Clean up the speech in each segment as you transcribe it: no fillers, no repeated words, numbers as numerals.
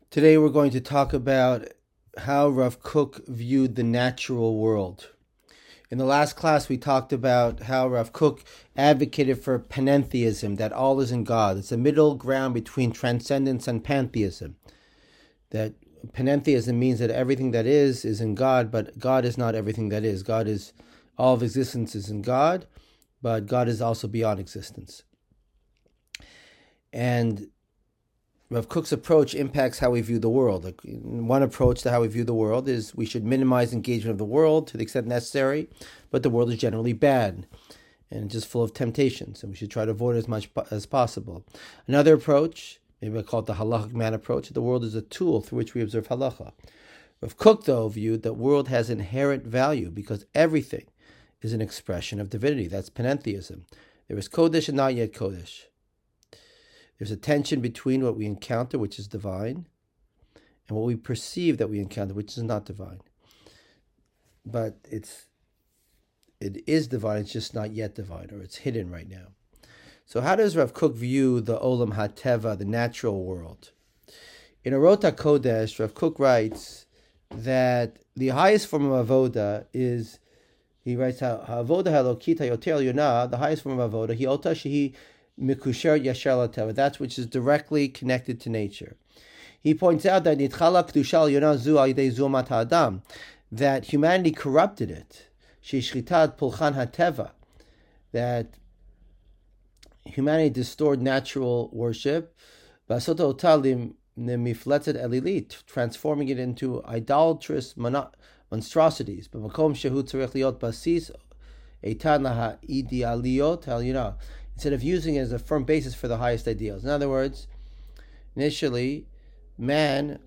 Today we're going to talk about how Rav Kook viewed the natural world. In the last class we talked about how Rav Kook advocated for panentheism, that all is in God. It's a middle ground between transcendence and pantheism. That panentheism means that everything that is in God, but God is not everything that is. God is, all of existence is in God, but God is also beyond existence. And Rav Kook's approach impacts how we view the world. One approach to how we view the world is we should minimize engagement of the world to the extent necessary, but the world is generally bad and just full of temptations, and we should try to avoid it as much as possible. Another approach, maybe I call it the halachic man approach, the world is a tool through which we observe halacha. Rav Kook, though, viewed that world has inherent value because everything is an expression of divinity. That's panentheism. There is Kodesh and not yet Kodesh. There's a tension between what we encounter, which is divine, and what we perceive that we encounter, which is not divine. But it is divine, it's just not yet divine, or it's hidden right now. So how does Rav Kook view the Olam HaTeva, the natural world? In Orot HaKodesh, Rav Kook writes that the highest form of avoda is, he writes, Avoda halokita yoter yonah, the highest form of avoda, hi ota shehi mikusher yashar lateva, that which is directly connected to nature. He points out that nitchala kedushal yonah zu al yidei zumat ha'adam, that humanity corrupted it, sheshchitat pulchan hateva, that humanity distorted natural worship, basota otalim nemifletzet elilit, transforming it into idolatrous monstrosities. B'makom shehu tzarich liot basis eitan laha'idealiyot al yonah, instead of using it as a firm basis for the highest ideals. In other words, initially, man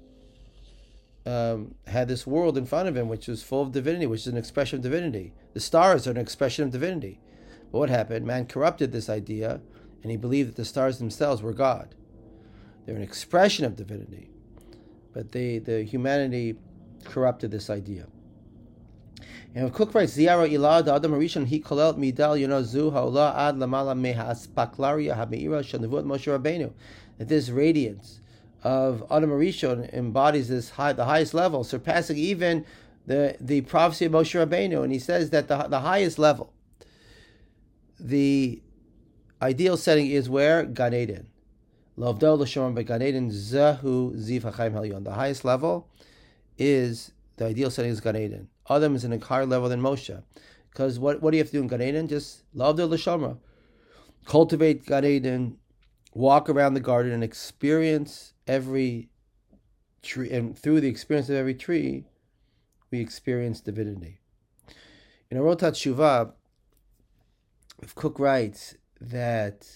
had this world in front of him which was full of divinity, which is an expression of divinity. The stars are an expression of divinity. But what happened? Man corrupted this idea, and he believed that the stars themselves were God. They're an expression of divinity. But the humanity corrupted this idea. And Kook writes, Ziyara ilad adam harishon hi kolel midal yonazu haola ad lamala mehaaspaklaria hameira shanavut Moshe Rabbeinu. That this radiance of Adam Harishon embodies the highest level, surpassing even the prophecy of Moshe Rabbeinu. And he says that the highest level, the ideal setting is where? Gan Eden. Lovdo l'shomar beGan Eden zahu ziv hachayim halyon. The highest level is, the ideal setting is Gan Eden. Adam is in a higher level than Moshe. Because what do you have to do in Gan Eden? Just love the L'shomra. Cultivate Gan Eden, walk around the garden and experience every tree. And through the experience of every tree, we experience divinity. In Orot HaTshuvah, Kook writes that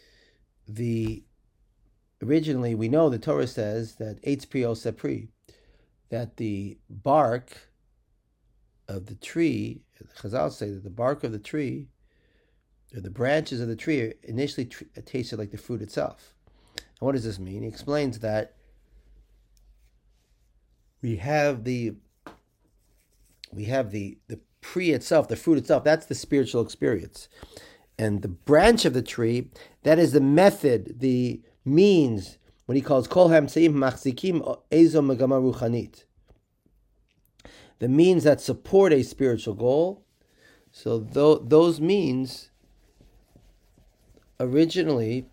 originally we know the Torah says that Eitz Pri Oseh Pri, that the bark of the tree, Chazal say that the bark of the tree, or the branches of the tree, initially tasted like the fruit itself. And what does this mean? He explains that we have the tree itself, the fruit itself, that's the spiritual experience. And the branch of the tree, that is the method, the means, what he calls kol hamseim machzikim ezo megama ruchanit, the means that support a spiritual goal. So those means originally,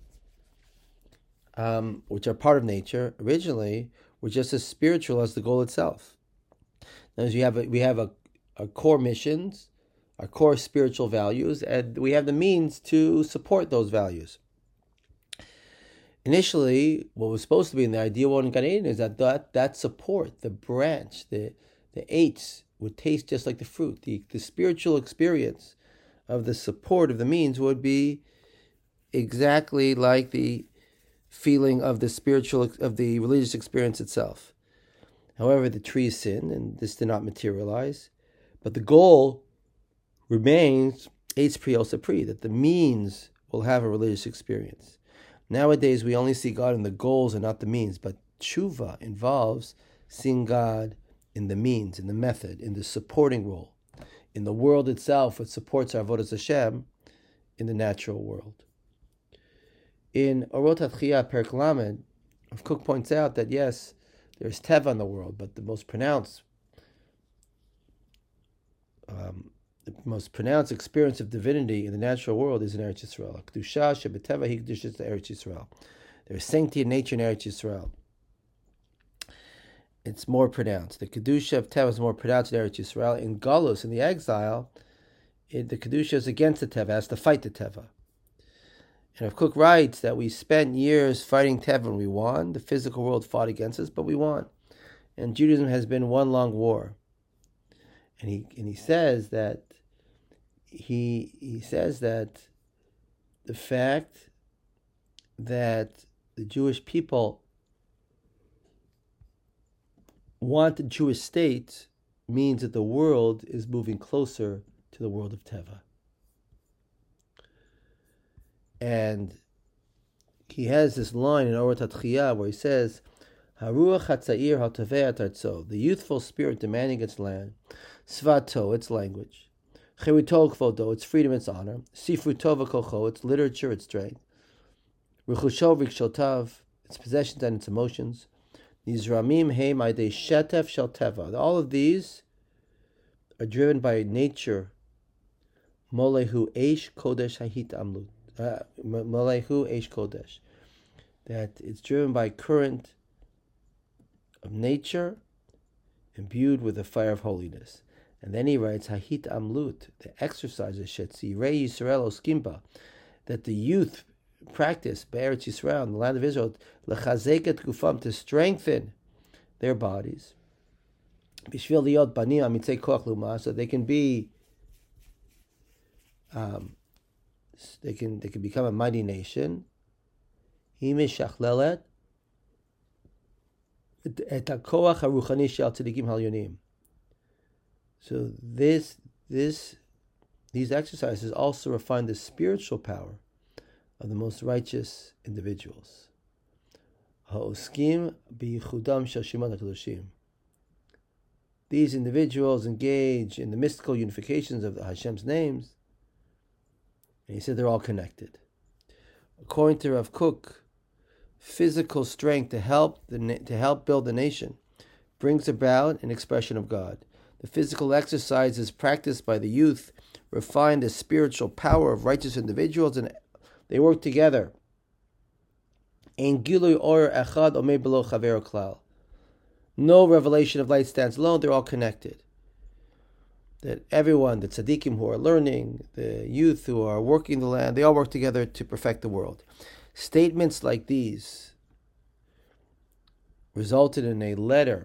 which are part of nature, originally were just as spiritual as the goal itself. Now, we have our core missions, our core spiritual values, and we have the means to support those values. Initially, what was supposed to be in the ideal one in Gan Eden is that support, the branch, the eitz would taste just like the fruit. The spiritual experience of the support of the means would be exactly like the feeling of the religious experience itself. However, the tree sinned, and this did not materialize. But the goal remains Eitz Pri Oseh Pri, that the means will have a religious experience. Nowadays, we only see God in the goals and not the means, but tshuva involves seeing God in the means, in the method, in the supporting role, in the world itself, which supports our avodas Hashem in the natural world. In Orot HaTchiyah, Perek Lamed, Rav Kook points out that yes, there's Teva in the world, but the most pronounced experience of divinity in the natural world is in Eretz Yisrael. Kedusha shebeteva hi kedushas Eretz Yisrael. There is sanctity in nature in Eretz Yisrael. It's more pronounced. The Kedusha of Teva is more pronounced in Eretz Yisrael. In Galus, in the exile, the Kedusha is against the Teva, has to fight the Teva. And Rav Kook writes that we spent years fighting Teva and we won. The physical world fought against us, but we won. And Judaism has been one long war. And he says that he says that the fact that the Jewish people want the Jewish state means that the world is moving closer to the world of Teva. And he has this line in Orot HaTchiyah where he says, Haruach HaTzair HaToveh Artzo, the youthful spirit demanding its land, Svato, its language, Cherito Kvodo, its freedom, its honor, Sifruto V'Kocho, its literature, its strength, Rechusho V'Kshotav, its possessions and its emotions, Nizramim Heim Aidei Shetef Shel Teva. All of these are driven by nature. Molehu Eish Kodesh Hahit Amlut. Molehu Eish Kodesh. That it's driven by current of nature imbued with the fire of holiness. And then he writes, Hahit Amlut, the exercises, Shetzirei Yisrael Oskimba, that the youth practice, Be'eretz Yisrael, in the land of Israel, Lechazeket Gufam, to strengthen their bodies, Bishvil Liot Banim Amitzei Koach Luma, so they can be, they can become a mighty nation. He mishachlelet et hakoach haruchani shel tzadikim halyonim. So these exercises also refine the spiritual power of the most righteous individuals. Ha'oskim biyichudam shel shemot hakadoshim. These individuals engage in the mystical unifications of Hashem's names, and he said they're all connected. According to Rav Kook, physical strength to help build the nation brings about an expression of God. The physical exercises practiced by the youth refine the spiritual power of righteous individuals, and they work together. No revelation of light stands alone, they're all connected. That everyone, the tzaddikim who are learning, the youth who are working the land, they all work together to perfect the world. Statements like these resulted in a letter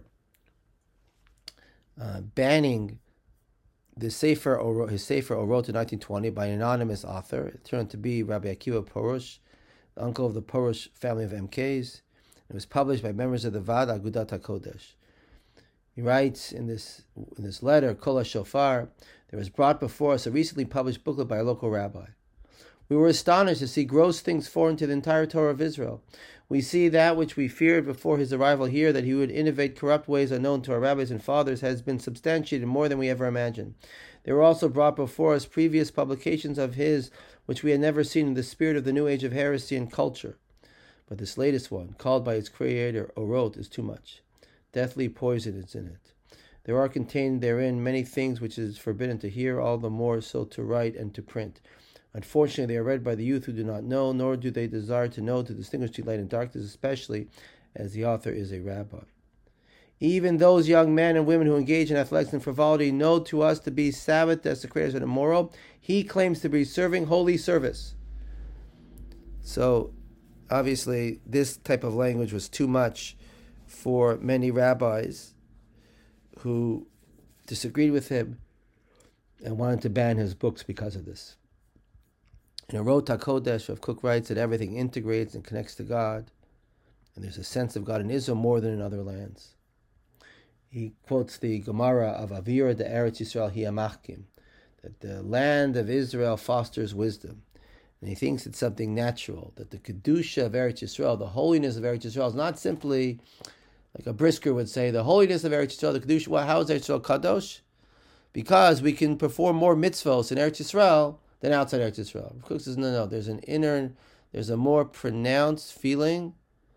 banning his Sefer Orot in 1920 by an anonymous author. It turned to be Rabbi Akiva Porush, the uncle of the Porush family of MKs. It was published by members of the Vad Agudat HaKodesh. He writes in this letter, Kol HaShofar, there was brought before us a recently published booklet by a local rabbi. We were astonished to see gross things foreign to the entire Torah of Israel. We see that which we feared before his arrival here, that he would innovate corrupt ways unknown to our rabbis and fathers, has been substantiated more than we ever imagined. There were also brought before us previous publications of his, which we had never seen in the spirit of the new age of heresy and culture. But this latest one, called by its creator Orot, is too much. Deathly poison is in it. There are contained therein many things which it is forbidden to hear, all the more so to write and to print. Unfortunately, they are read by the youth who do not know, nor do they desire to know to distinguish between light and darkness, especially as the author is a rabbi. Even those young men and women who engage in athletics and frivolity know to us to be Sabbath desecrators and immoral. He claims to be serving holy service. So, obviously, this type of language was too much for many rabbis who disagreed with him and wanted to ban his books because of this. In Orot HaKodesh, Rav Kook writes that everything integrates and connects to God, and there's a sense of God in Israel more than in other lands. He quotes the Gemara of Avira de Eretz Yisrael Hiamachkim, that the land of Israel fosters wisdom. And he thinks it's something natural, that the Kedusha of Eretz Yisrael, the holiness of Eretz Yisrael, is not simply, like a brisker would say, the holiness of Eretz Yisrael, the Kedusha. Well, how is Eretz Yisrael Kadosh? Because we can perform more mitzvos in Eretz Yisrael than outside Eretz Yisrael. Rav Kook says, no, there's a more pronounced feeling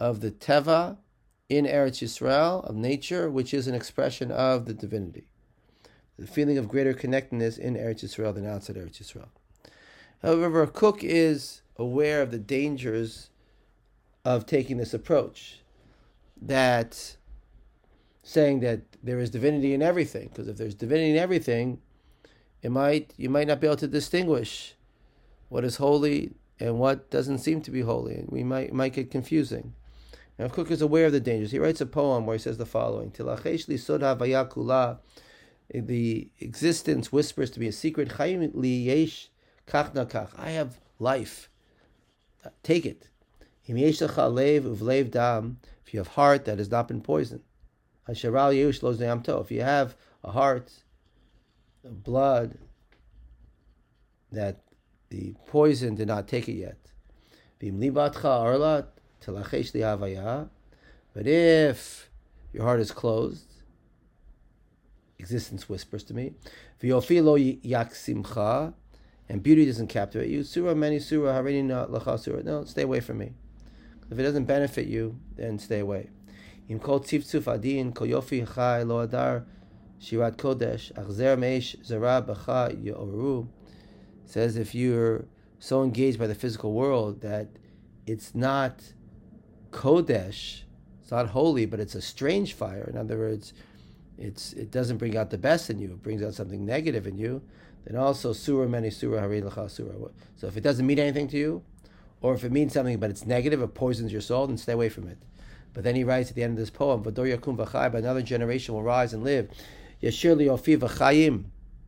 of the Teva in Eretz Yisrael, of nature, which is an expression of the divinity. The feeling of greater connectedness in Eretz Yisrael than outside Eretz Yisrael. However, a cook is aware of the dangers of taking this approach, that saying that there is divinity in everything, because if there's divinity in everything, you might not be able to distinguish what is holy and what doesn't seem to be holy, and we might get confusing. Now, if Cook is aware of the dangers, he writes a poem where he says the following: Tilachesh li sod havaya kula, the existence whispers to me a secret. Chayim li yesh kach na kach, I have life. Take it. Im yesh lecha lev uvlev dam, if you have heart that has not been poisoned. Hasharal yeush lo znei amto, if you have a heart, blood, that the poison did not take it yet. V'im libatcha arla tilachesh li havaya, but if your heart is closed, existence whispers to me. V'yofi lo yaksimcha, and beauty doesn't captivate you. Surah many surah harini lacha surah. No, stay away from me. If it doesn't benefit you, then stay away. Im kol tzivtzuf adin kol yofi chai lo adar shirat kodesh achzer meish zara b'cha yoru. Says if you're so engaged by the physical world that it's not kodesh, it's not holy, but it's a strange fire. In other words, it doesn't bring out the best in you. It brings out something negative in you. Then also surah many surah harini lacha surah. So if it doesn't mean anything to you, or if it means something but it's negative, it poisons your soul, then stay away from it. But then he writes at the end of this poem, V'dor yakum v'chai, but another generation will rise and live. Yashir li yofi v'chayim.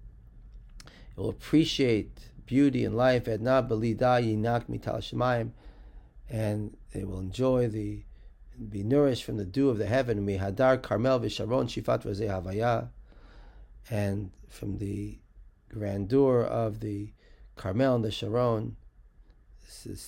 It will appreciate beauty and life. Edna b'lida yinak mital shemayim, and they will enjoy be nourished from the dew of the heaven. Mihadar Carmel v'Sharon shifat v'zeh havaya, and from the grandeur of the Carmel and the Sharon. It's a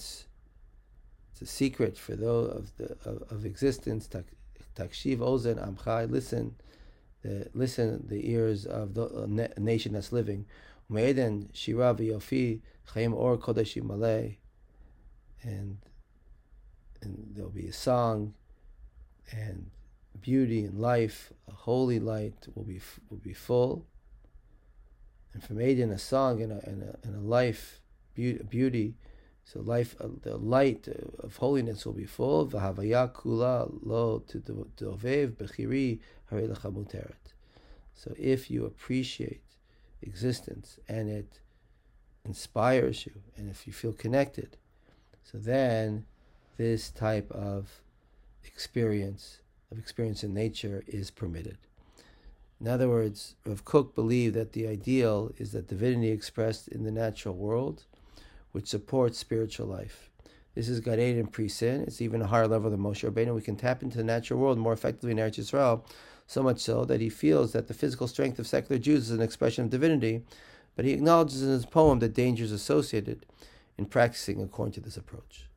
secret for those of existence. Takshiv ozen amchai, listen the ears of the nation that's living. Umeiden shira v'yofi chayim or kodesh malay, and there'll be a song and beauty and life. A holy light will be full. And from Eden, a song and a life, beauty. So life, the light of holiness will be full. V'havaya kula lo t'dovev b'chiri harei lecha muteret. So if you appreciate existence and it inspires you, and if you feel connected, so then this type of experience in nature is permitted. In other words, Rav Kook believed that the ideal is that divinity expressed in the natural world, which supports spiritual life. This is Gan Eden pre-sin. It's even a higher level than Moshe Rabbeinu. We can tap into the natural world more effectively in Eretz Yisrael, so much so that he feels that the physical strength of secular Jews is an expression of divinity, but he acknowledges in his poem the dangers associated in practicing according to this approach.